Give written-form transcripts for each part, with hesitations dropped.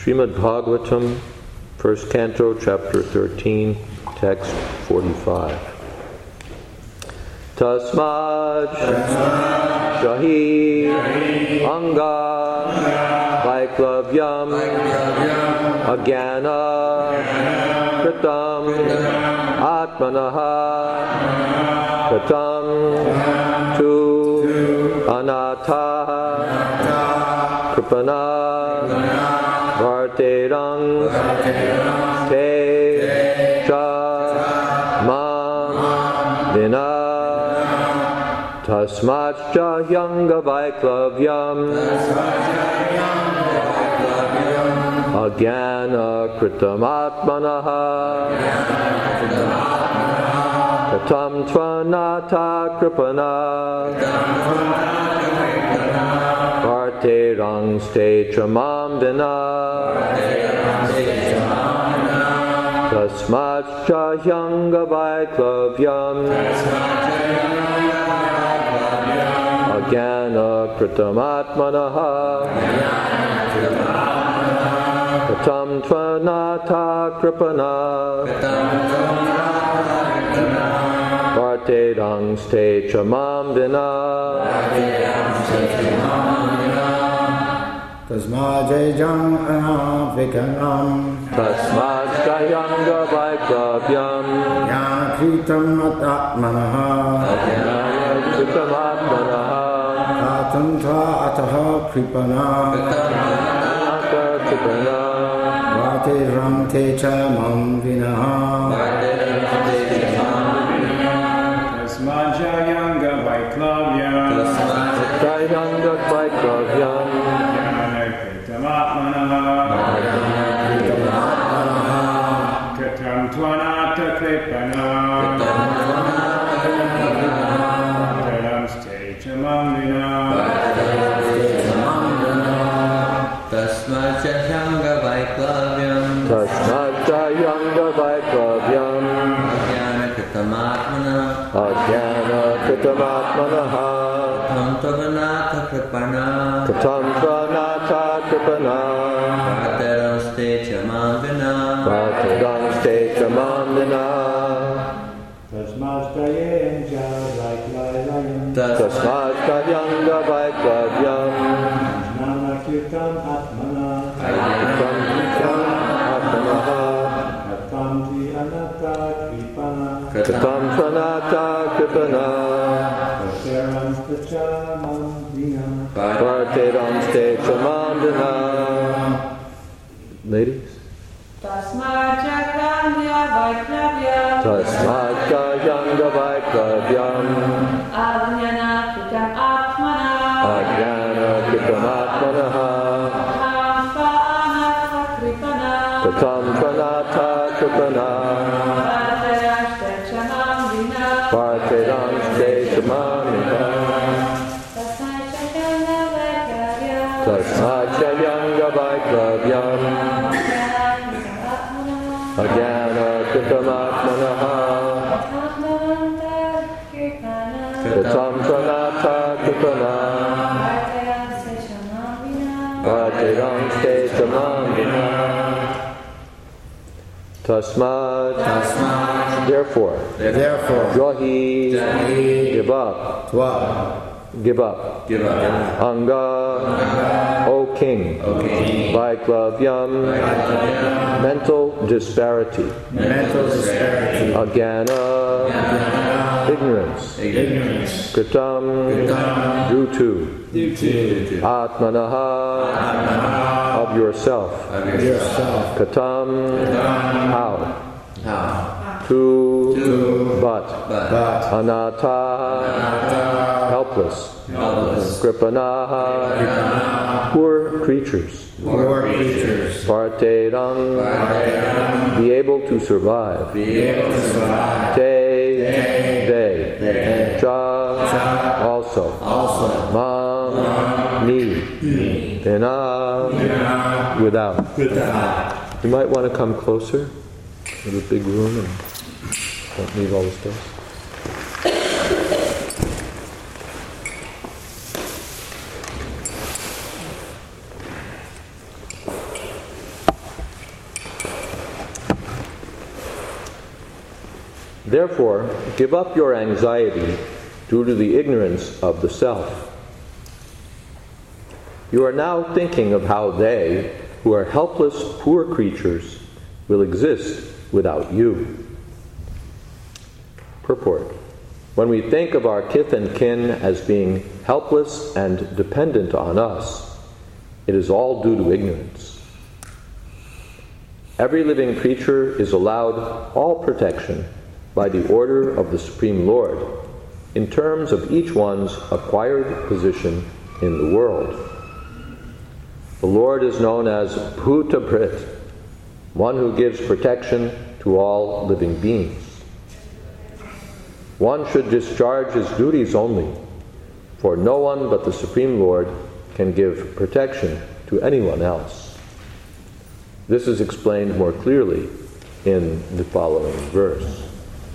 Srimad Bhagavatam, first canto, chapter 13, text 45. Tasmad Shahi Anga Vaiklavyam Agyana Kritam Atmanaha Kritam Tu Anatha Kripana Varterang Te Cha Ma Vina Tasmatcha Yanga Vaiklavyam Agyana Kritamatmanaha Katam Tvanata Kripana Varterang Ste Chamam Vina Tasmatcha Yanga Vaiklavyam Agyana Kritamatmanaha Katam Tvanata Kripana Varterang Ste Chamam Vina Tasmajayam Anavikanam Tasmajayanga Vaiklavyam Yakritam Atmanaha Kritamatmanaha Katam Tva Ataha Kripana Vartirang Te Chamam Vinaha Tasmajayanga Vaiklavyam Tasmajayanga Vaiklavyam Katam Tvanata Kripana Varterang Ste Chamam Vina Tasmajayanga Vaiklavyam Tasmajayanga Vaiklavyam Agyana Kritamatmana Agyana Kritamatmanaha Katam Tvanata Kripana Katam Tvanata Kripana Varterang Ste Chamam Vina Varterang Ste Chamam Vina Tasmajayanga Vaiklavyam Tasmajayanga Vaiklavyam Nanakirtam Atmana Katam Atmanaha Katam Tvi Anata Kripana Katam Tvanata Kripana Varterang Te Chamam Vina Varterang Ste Chamam Vina. Ladies? Tasmajayanga Vaiklavyam Tasmajayanga Vaiklavyam Agyana Kritam Atmana Agyana Kritamatmanaha Katam Tvanata Kripana Varterang Ste Chamam Vina Tasmajayanga Vaiklavyam Agyana Kritamatmanaha Katam Tvanata Kripana Varterang Ste Chamam Vina Tasmad Therefore Jahi Give up Anga O King Vaiklavyam Mental disparity Agyana Ignorance Kritam Due to Atmanaha of yourself Katam how to but Anata helpless Kripanaha poor creatures Varterang be able to survive Te they Cha also Mam me Vina without. You might want to come closer to the big room and don't leave all the space. Therefore, give up your anxiety due to the ignorance of the self. You are now thinking of how they, who are helpless, poor creatures, will exist without you. Purport. When we think of our kith and kin as being helpless and dependent on us, it is all due to ignorance. Every living creature is allowed all protection by the order of the Supreme Lord, in terms of each one's acquired position in the world. The Lord is known as Bhuta Bhrit, one who gives protection to all living beings. One should discharge his duties only, for no one but the Supreme Lord can give protection to anyone else. This is explained more clearly in the following verse.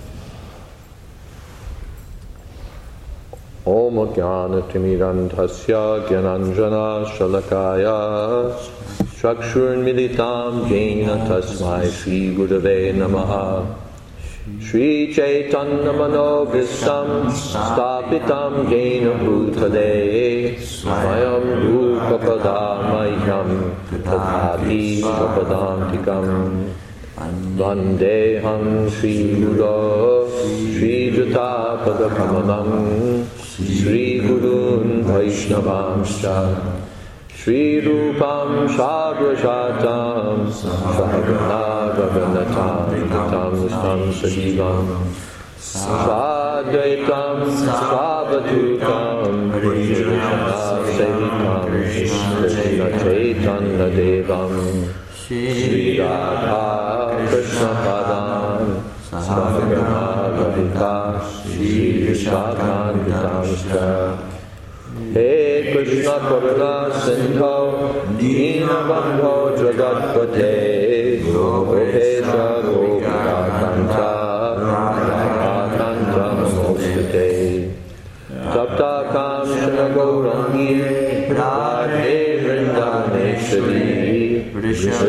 Om Jnana Timirantasya Gyananjana Shalakaya Chakshurmilitam Jena Tasmai Shri Gurave Namaha Shri Chaitanya Manovistam Stapitam Jena Bhutade Swayam Rupa Padamahyam Tadhati Padantikam Vandeham Shri Guru Shri Jata Padakamalam Shri Gurun Vaishnavamscha Shri Rupam Shagrajatam Sahagana Bhavanatam Tam Tam Sajivam Sadvaitam Savatutam Krishna Sevitam Krishna Chaitanya Devam Shri Radha Krishna Padam Sahagana Radhika Shri Vishakam He Krishna Karuna Sindho Dinabandho Jagatpate Gopesha Gopakanta Radhakanta Namostate Saptakam Shanagaurangi Radhe Vrindavaneshwari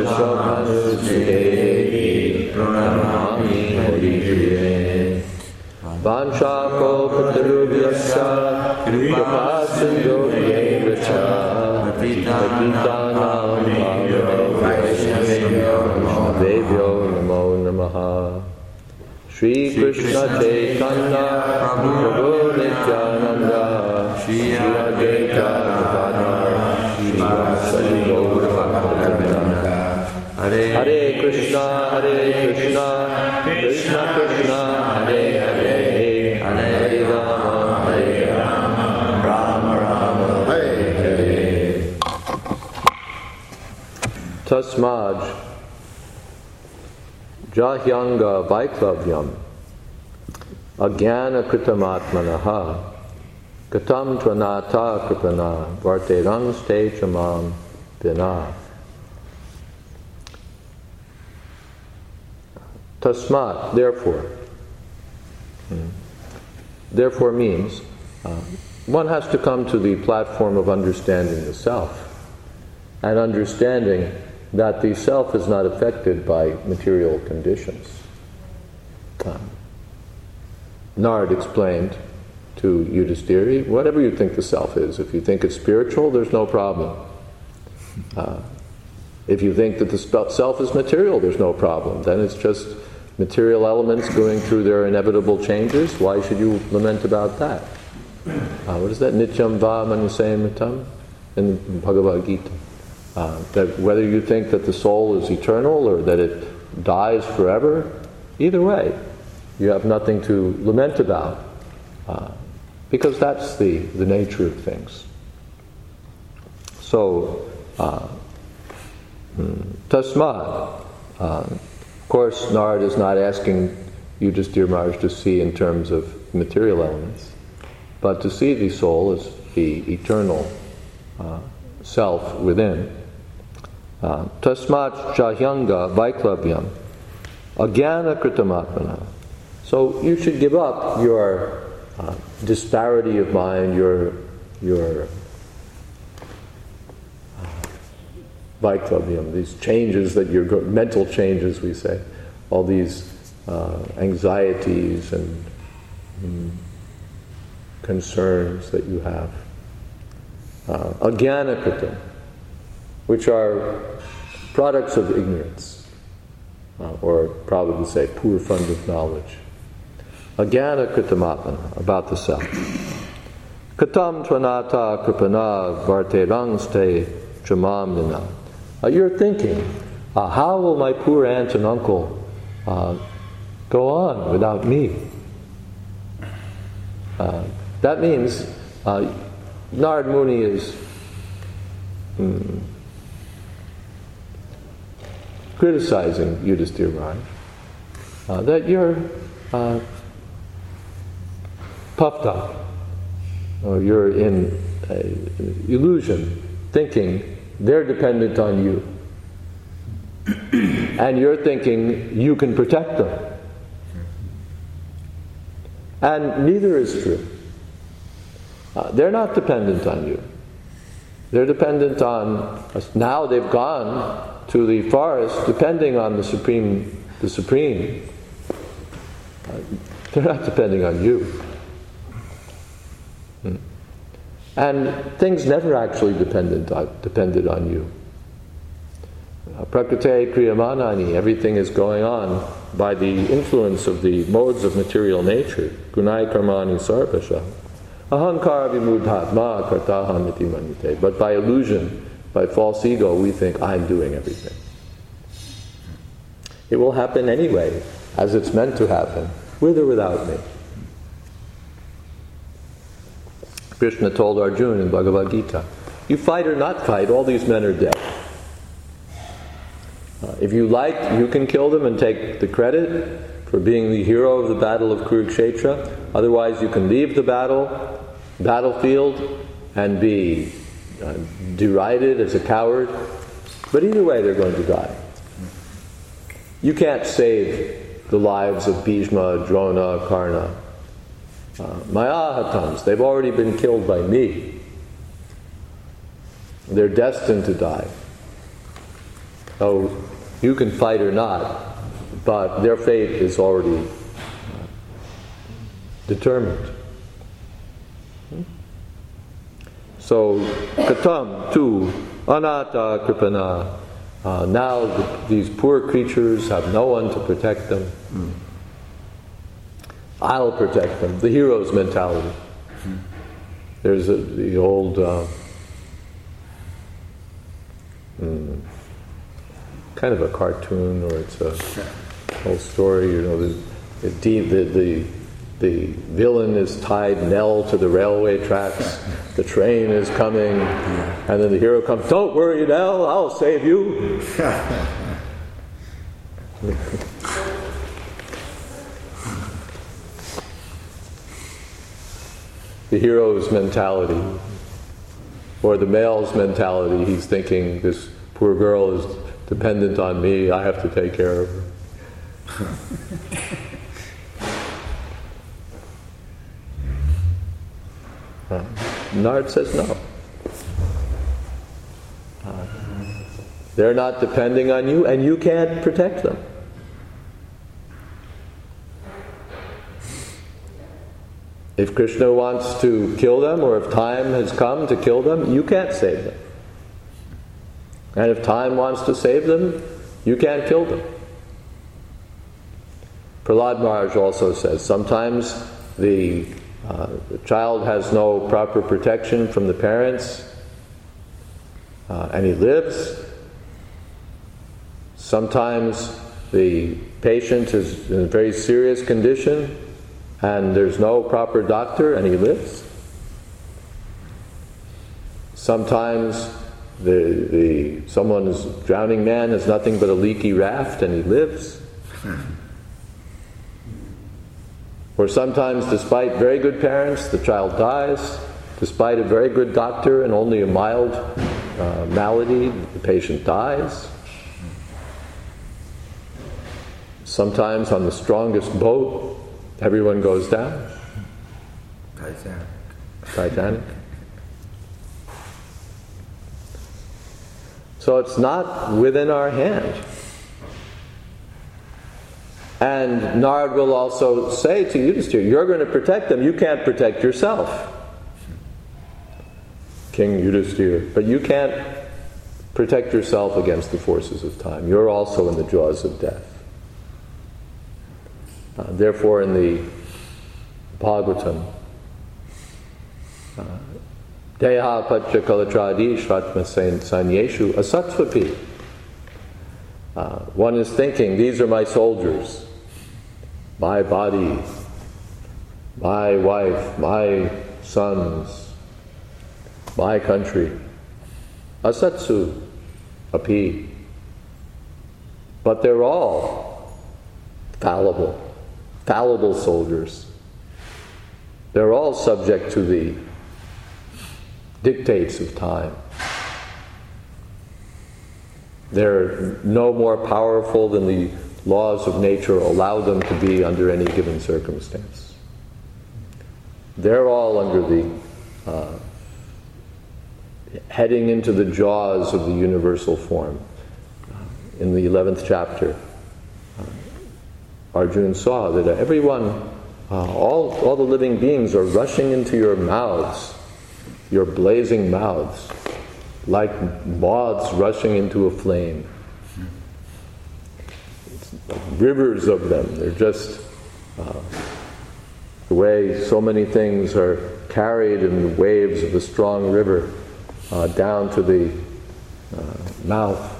Vrishabhanusudevi Pranamami Haripriye Vanchakopatarubhyasya Kripa Sindhuvyevacha Patitanam Vaishnavebhyo Namo Namaha Shri Krishna Chaitanya Prabhu Nityananda Shri Advaita Gadadhar Shri Vasari Gaura Bhaktavinda Hare Krishna Krishna Krishna Hare Hare Hare Rama Rama Rama Hare Hare. Tasmaj Jahyanga Vaiklavyam Agyana Kritamatmanaha Katam Tvanata Kripana Varterang Stechamam Vina. Tasmat, therefore. Therefore means one has to come to the platform of understanding the self and understanding that the self is not affected by material conditions. Narad explained to Yudhisthira, whatever you think the self is, if you think it's spiritual, there's no problem. If you think that the self is material, there's no problem. Then it's just material elements going through their inevitable changes. Why should you lament about that? What is that? Nityam va manusayamitam in Bhagavad Gita. That whether you think that the soul is eternal or that it dies forever, either way, you have nothing to lament about, because that's the nature of things. So, tasmad. Of course, Narad is not asking Yudhisthira Maharaj to see in terms of material elements, but to see the soul as the eternal self within. Tasmat Jahyanga Vaiklavyam Agyana Kritamatmana. So you should give up your disparity of mind, your Vaiklavyam, these changes that mental changes, we say, all these anxieties and concerns that you have. Ajnanakritam, which are products of ignorance, or probably say poor fund of knowledge. Ajnanakritam about the self. Katam tvanata kripana varterangste chamamnina. You're thinking, how will my poor aunt and uncle go on without me? That means Narad Muni is criticizing Yudhisthira Maharaj that you're puffed up, or you're in illusion, thinking they're dependent on you. And you're thinking you can protect them. And neither is true. They're not dependent on you. They're dependent on us. Now they've gone to the forest depending on the Supreme. They're not depending on you. And things never actually depended on you. Prakrite kriyamanani, everything is going on by the influence of the modes of material nature. Gunai karmani sarvasha. Ahankara vimudhatma kartaham iti manite. But by illusion, by false ego, we think I'm doing everything. It will happen anyway, as it's meant to happen, with or without me. Krishna told Arjuna in Bhagavad Gita, you fight or not fight, all these men are dead. If you like, you can kill them and take the credit for being the hero of the battle of Kurukshetra. Otherwise, you can leave the battlefield and be derided as a coward. But either way, they're going to die. You can't save the lives of Bhishma, Drona, Karna. Mayahatams, they've already been killed by me. They're destined to die. So you can fight or not, but their fate is already determined. So, katam tu anata kripana. Now these poor creatures have no one to protect them. I'll protect them. The hero's mentality. There's the old kind of a cartoon, or it's a whole story. You know, the villain is tied Nell to the railway tracks. The train is coming, and then the hero comes. Don't worry, Nell. I'll save you. The hero's mentality, or the male's mentality. He's thinking, this poor girl is dependent on me, I have to take care of her. Narad says no. They're not depending on you, and you can't protect them. If Krishna wants to kill them, or if time has come to kill them, you can't save them. And if time wants to save them, you can't kill them. Prahlad Maharaj also says, sometimes the child has no proper protection from the parents, and he lives. Sometimes the patient is in a very serious condition, and there's no proper doctor, and he lives. Sometimes someone's drowning man has nothing but a leaky raft, and he lives. Or sometimes, despite very good parents, the child dies. Despite a very good doctor and only a mild malady, the patient dies. Sometimes on the strongest boat, everyone goes down. Titanic. So it's not within our hand. And Narad will also say to Yudhisthira, you're going to protect them, you can't protect yourself. King Yudhisthira, but you can't protect yourself against the forces of time. You're also in the jaws of death. Therefore, in the Bhagavatam, Deha Pacha Kalatradi Shvatma Sanyeshu Asattvapi. One is thinking, these are my soldiers, my body, my wife, my sons, my country. Asatsu api. But they're all fallible soldiers. They're all subject to the dictates of time. They're no more powerful than the laws of nature allow them to be under any given circumstance. They're all under the heading into the jaws of the universal form. In the 11th chapter, Arjuna saw that everyone, all the living beings are rushing into your mouths, your blazing mouths, like moths rushing into a flame. It's like rivers of them. They're just the way so many things are carried in the waves of a strong river down to the mouth.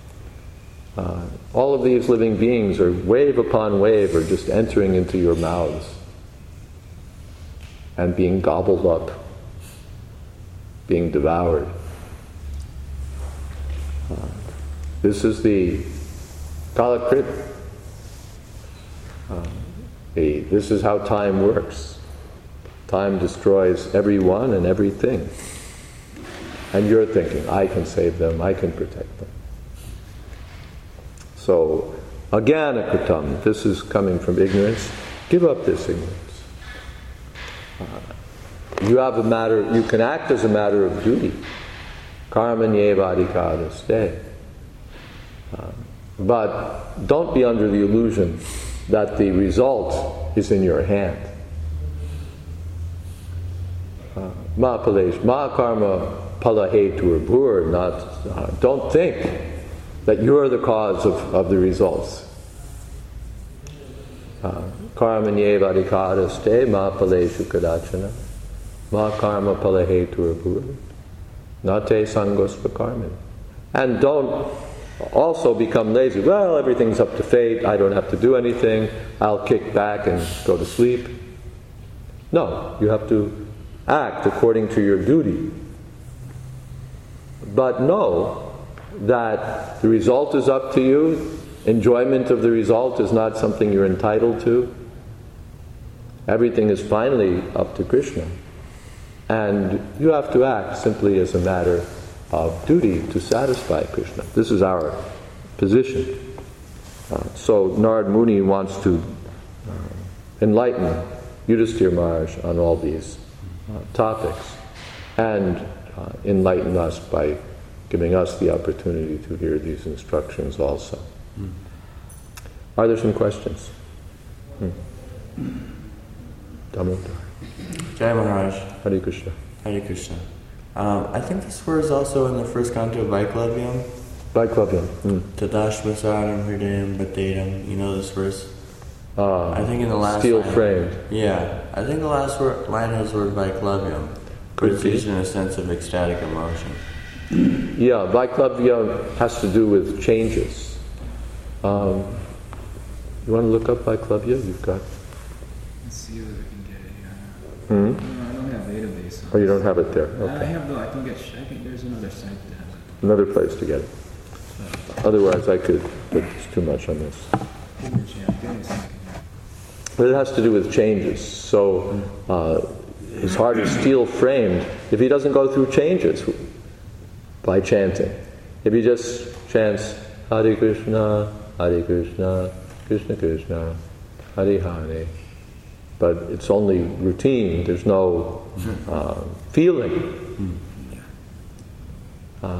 All of these living beings are wave upon wave are just entering into your mouths and being gobbled up, being devoured. This is the Kalakrit. This is how time works. Time destroys everyone and everything. And you're thinking, I can save them, I can protect them. So, agyana-kritam, this is coming from ignorance. Give up this ignorance. You can act as a matter of duty. Karmanyevadikadaste. But don't be under the illusion that the result is in your hand. Ma palesh, ma karma palahetur bhur, don't think that you're the cause of the results. Karmanyevadikadaste ma paleshu kadachana, ma karma palahetur bhur, nate sangosva karman. And don't also become lazy. Well, everything's up to fate, I don't have to do anything, I'll kick back and go to sleep. No, you have to act according to your duty. But know that the result is up to you. Enjoyment of the result is not something you're entitled to. Everything is finally up to Krishna. And you have to act simply as a matter of duty to satisfy Krishna. This is our position. So Narad Muni wants to enlighten Yudhisthira Maharaj on all these topics and enlighten us by giving us the opportunity to hear these instructions also. Are there some questions? Damodar. Jai Maharaj. Hare Krishna. Hare Krishna. I think this word is also in the first canto of Vaiklavyam. Vaiklavyam. Tadashvasaram hridayam bhatedam. You know this verse? I think in the last steel line. framed. Yeah. I think the last line has the word Vaiklavyam. But it's used in a sense of ecstatic emotion. Yeah, Vaiklavya has to do with changes. You want to look up Vaiklavya? You've got... Let's see whether we can get it here. Hmm? No, I don't have a database. Oh, you don't have it there? Okay. I think there's another site that has it. Another place to get it. Otherwise I could, but it's too much on this. Give me a second. But it has to do with changes. So his heart is steel framed. If he doesn't go through changes by chanting, if he just chants Hare Krishna, Krishna Krishna, Hare Hare, but it's only routine, there's no feeling,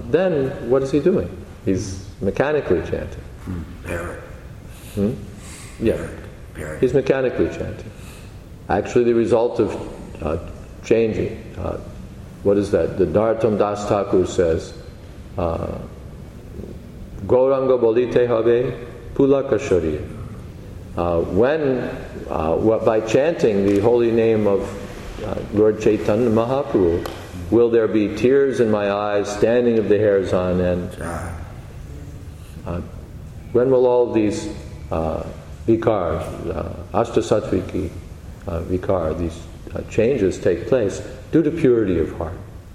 then what is he doing? He's mechanically chanting. Yeah, he's mechanically chanting. Actually, the result of changing, what is that? The Narottam Das Thakur says, Gauranga bolite habe pulaka shariya. By chanting the holy name of Lord Chaitanya Mahaprabhu, will there be tears in my eyes, standing of the hairs on end? When will all these vikars, ashtasattviki vikar, these changes take place due to purity of heart?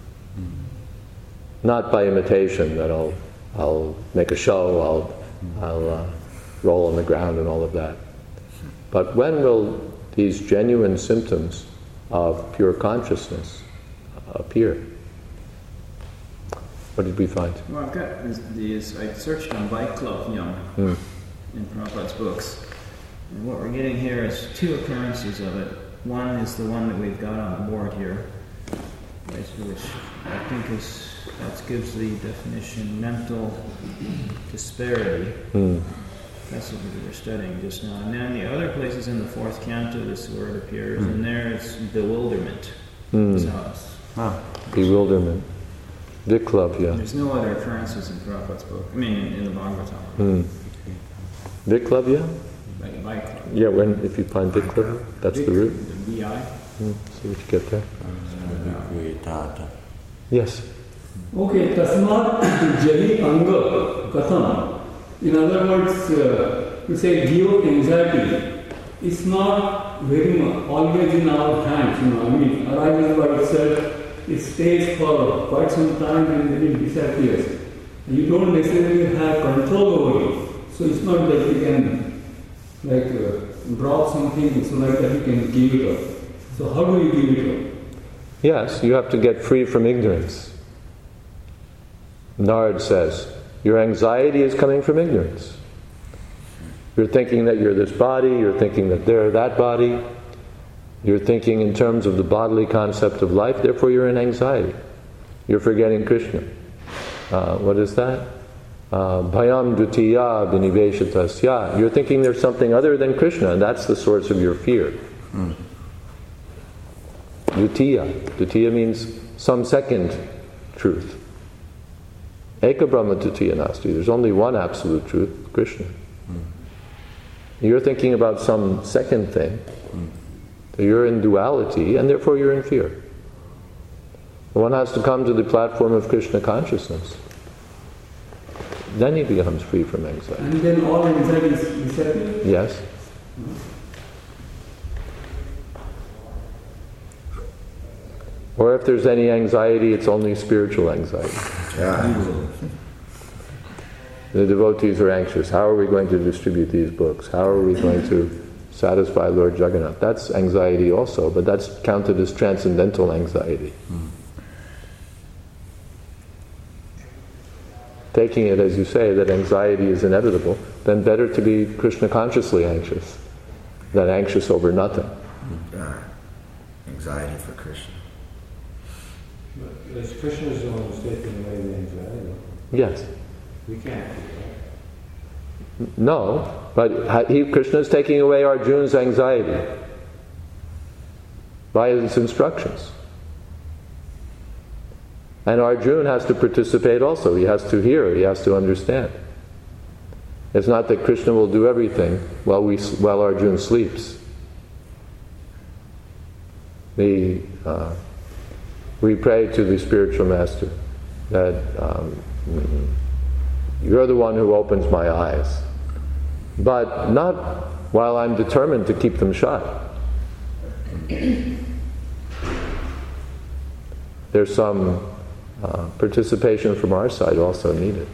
Not by imitation, that I'll make a show, I'll roll on the ground and all of that. But when will these genuine symptoms of pure consciousness appear? What did we find? Well, I've got these. I searched on Vaiklavyam in Prabhupada's books. And what we're getting here is two occurrences of it. One is the one that we've got on the board here, which I think that gives the definition mental disparity. That's what we were studying just now. And then the other places in the fourth canto, this word appears, and there it's bewilderment. Bewilderment. Viklavya. There's no other occurrences in Prabhupada's book. I mean, in the Bhagavatam. Viklavya? Vaiklavya. Yeah, if you find Viklavya, that's the root. The VI. See what you get there. Yes. Okay, tasmat jali anga katham. In other words, you say give anxiety. It's not very much always in our hands, I mean, arises by itself, it stays for quite some time and then it disappears. You don't necessarily have control over it. So it's not that you can drop something, it's like that you can give it up. So how do you give it up? Yes, you have to get free from ignorance. Narad says, your anxiety is coming from ignorance. You're thinking that you're this body, you're thinking that they're that body, you're thinking in terms of the bodily concept of life, therefore you're in anxiety. You're forgetting Krishna. What is that? Bhayam dutiya viniveshatasya. You're thinking there's something other than Krishna, and that's the source of your fear. Dutiya. Dutiya means some second truth. Eka Brahma Dutiya Nasti. There's only one absolute truth, Krishna. You're thinking about some second thing. So you're in duality, and therefore you're in fear. One has to come to the platform of Krishna consciousness. Then he becomes free from anxiety. And then all anxiety is disappear? Yes. Or if there's any anxiety, it's only spiritual anxiety. The devotees are anxious. How are we going to distribute these books? How are we going to satisfy Lord Jagannath? That's anxiety also, but that's counted as transcendental anxiety. Taking it, as you say, that anxiety is inevitable, then better to be Krishna consciously anxious than anxious over nothing. Anxiety for Krishna. But as Krishna is the one who's taking away the anxiety, Yes. we can't do that. No, but Krishna is taking away Arjuna's anxiety by his instructions. And Arjuna has to participate also. He has to hear, he has to understand. It's not that Krishna will do everything while Arjuna sleeps. We pray to the spiritual master that you're the one who opens my eyes, but not while I'm determined to keep them shut. There's some participation from our side also needed.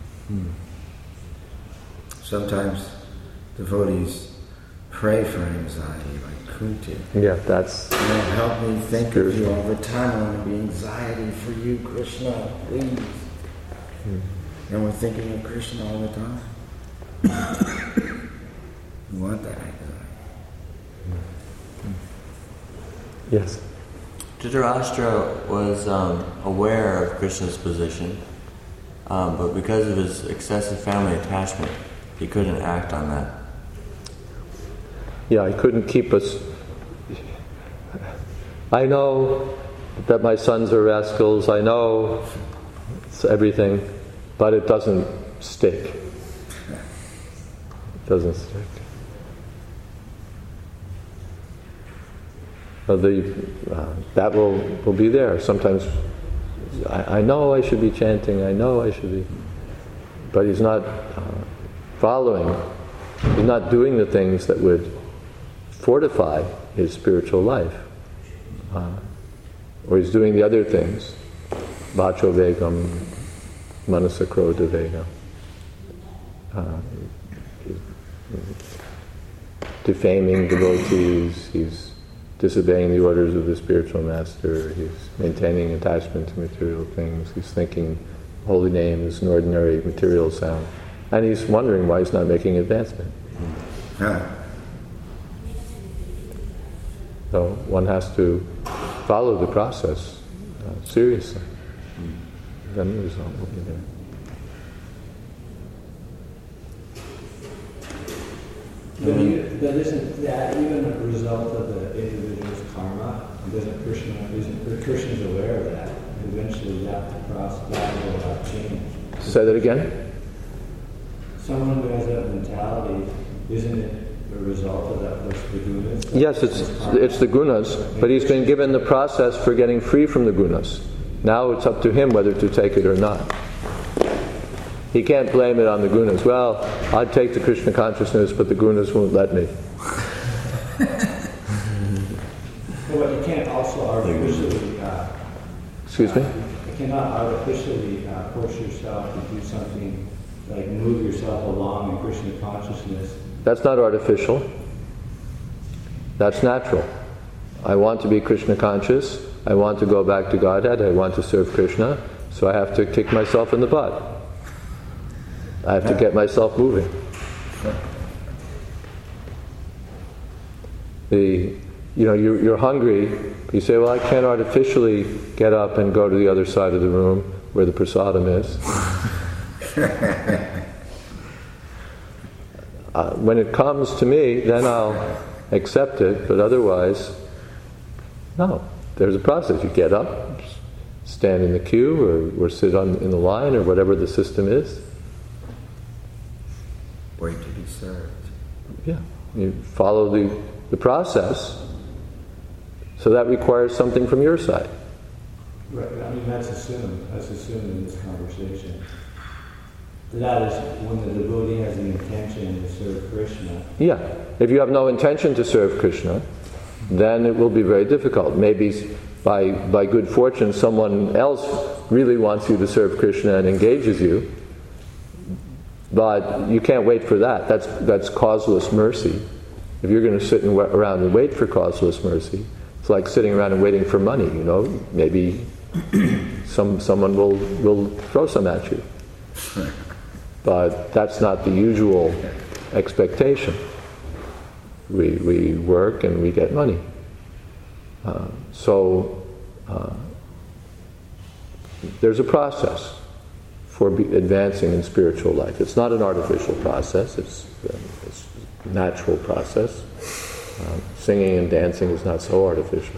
Sometimes devotees pray for anxiety, like Kunti. Yeah, that's... help me think of you all the time. I want to be anxiety for you, Krishna, please. And we're thinking of Krishna all the time. We want that anxiety. Yes. Dhritarashtra was aware of Krishna's position, but because of his excessive family attachment, he couldn't act on that. I couldn't keep us. I know that my sons are rascals, I know it's everything, but it doesn't stick. It doesn't stick. That will be there. Sometimes I know I should be chanting, I know I should be, but he's not following, he's not doing the things that would fortify his spiritual life. Or he's doing the other things, vacho vegam, manasa krodha vegam, defaming devotees, he's disobeying the orders of the spiritual master, he's maintaining attachment to material things, he's thinking holy name is an ordinary material sound, and he's wondering why he's not making advancement. So one has to follow the process seriously. Then the result will be there. But isn't that even a result of the individual's karma? Isn't Krishna's aware of that? Eventually that will change. Say that again? Someone who has that mentality, isn't it a result of that first the gunas? Yes, it's the gunas, but he's been given the process for getting free from the gunas. Now it's up to him whether to take it or not. He can't blame it on the gunas. Well, I'd take the Krishna consciousness, but the gunas won't let me. But you can't also artificially... Excuse me? You cannot artificially force yourself to do something, like move yourself along in Krishna consciousness. That's not artificial. That's natural. I want to be Krishna conscious. I want to go back to Godhead. I want to serve Krishna. So I have to kick myself in the butt. I have to get myself moving. You're hungry. You say, well, I can't artificially get up and go to the other side of the room where the prasadam is. When it comes to me, then I'll accept it, but otherwise, no. There's a process. You get up, stand in the queue, or sit in the line, or whatever the system is. Wait to be served. Yeah. You follow the process, so that requires something from your side. Right, I mean that's assumed in this conversation. That is when the devotee has the intention to serve Krishna. Yeah. If you have no intention to serve Krishna, then it will be very difficult. Maybe by good fortune someone else really wants you to serve Krishna and engages you, but you can't wait for that. That's causeless mercy. If you're going to sit around and wait for causeless mercy, it's like sitting around and waiting for money, Maybe someone will throw some at you. But that's not the usual expectation. We work and we get money. So there's a process for advancing in spiritual life. It's not an artificial process. It's a natural process. Singing and dancing is not so artificial.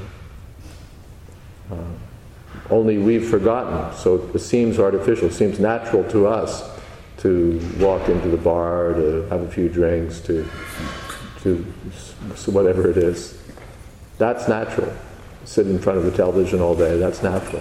Only we've forgotten. So it seems artificial. It seems natural to us to walk into the bar, to have a few drinks, to whatever it is. That's natural. Sit in front of the television all day, that's natural.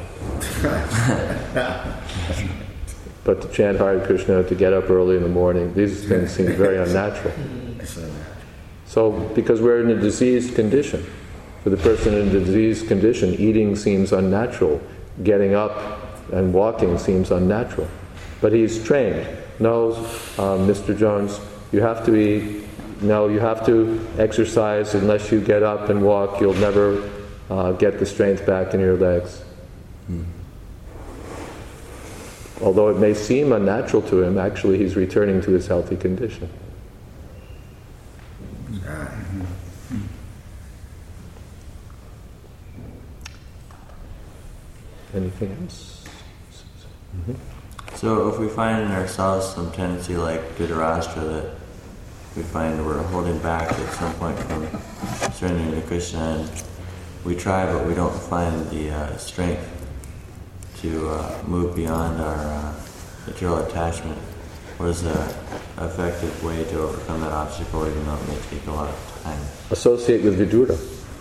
But to chant Hare Krishna, to get up early in the morning, these things seem very unnatural. So, because we're in a diseased condition, for the person in a diseased condition, eating seems unnatural. Getting up and walking seems unnatural. But he's trained. Knows, Mr. Jones, you have to eat. No, you have to exercise. Unless you get up and walk, you'll never get the strength back in your legs. Although it may seem unnatural to him, actually he's returning to his healthy condition. Anything else? So if we find in ourselves some tendency like Dhritarashtra that we find we're holding back at some point from surrendering to Krishna, and we try, but we don't find the strength to move beyond our material attachment. What is an effective way to overcome that obstacle, even though it may take a lot of time? Associate with Vidura.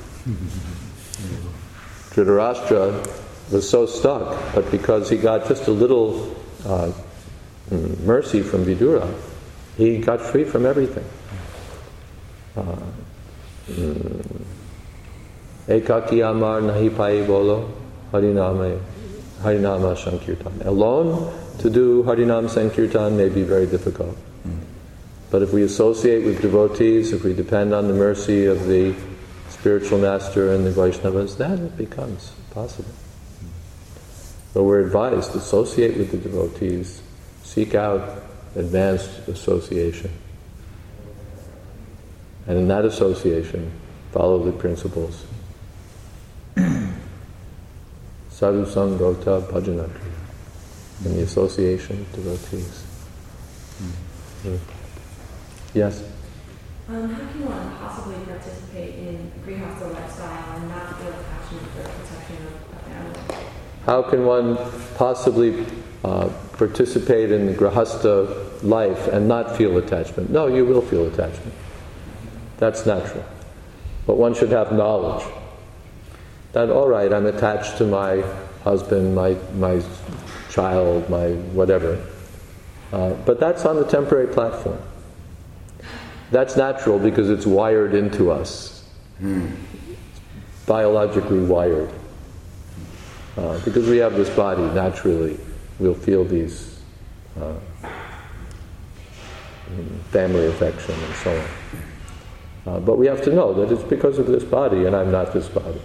Dhritarashtra was so stuck, but because he got just a little mercy from Vidura, he got free from everything. Ekaki amar nahi pai bolo Harinama Sankirtan. Alone, to do Harinam Sankirtan may be very difficult. But if we associate with devotees, if we depend on the mercy of the spiritual master and the Vaishnavas, then it becomes possible. But we're advised to associate with the devotees, seek out advanced association. And in that association, follow the principles. Sadhu Sangota Bhajana Kriya. In the association of devotees. Yes? How can one possibly participate in grihastha lifestyle and not feel attachment for protection of family? How can one possibly participate in the grihastha life and not feel attachment? No, you will feel attachment. That's natural. But one should have knowledge that, all right, I'm attached to my husband, my child, my whatever. But that's on the temporary platform. That's natural because it's wired into us. Biologically wired. Because we have this body, naturally, we'll feel these family affection and so on. But we have to know that it's because of this body and I'm not this body.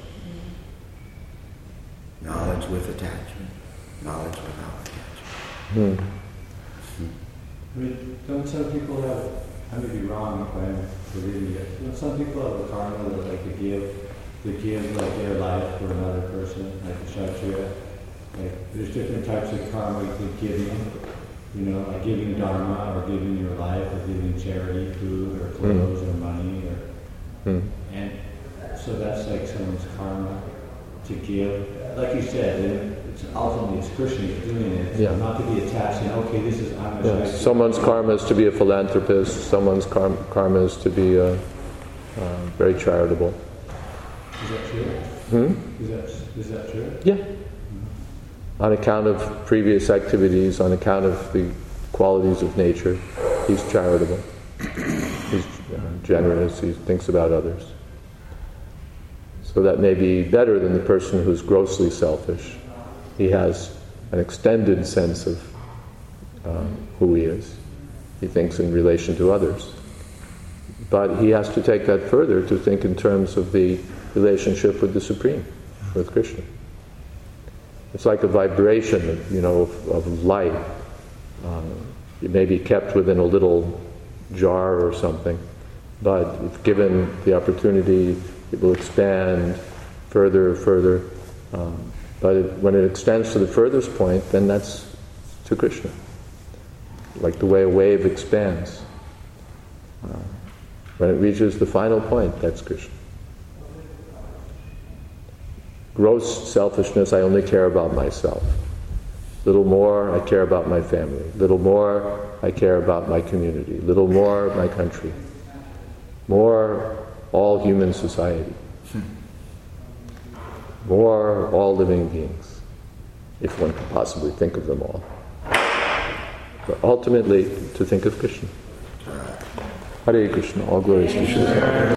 Knowledge with attachment. Knowledge without attachment. I mean, don't some people have, I may be wrong if I'm believing it, don't some people have a karma that like to give like their life for another person, like a kshatriya? Like there's different types of karma you could give them, you know, like giving dharma or giving your life or giving charity, food or clothes or money or and so that's like someone's karma to give. Like you said, it's ultimately it's Krishna doing it. Yeah. Not to be attached and okay, this is I'm a Yeah. Someone's karma is to be a philanthropist, someone's karma is to be very charitable. Is that true? Is that true? Yeah. On account of previous activities, on account of the qualities of nature, he's charitable. He's generous, he thinks about others. So that may be better than the person who's grossly selfish. He has an extended sense of who he is. He thinks in relation to others. But he has to take that further to think in terms of the relationship with the Supreme, with Krishna. It's like a vibration, of light. It may be kept within a little jar or something, but if given the opportunity, it will expand further. But when it extends to the furthest point, then that's to Krishna. Like the way a wave expands. When it reaches the final point, that's Krishna. Gross selfishness, I only care about myself. Little more, I care about my family. Little more, I care about my community. Little more, my country. More, all human society. More, all living beings. If one could possibly think of them all. But ultimately, to think of Krishna. Hare Krishna, all glories to Krishna.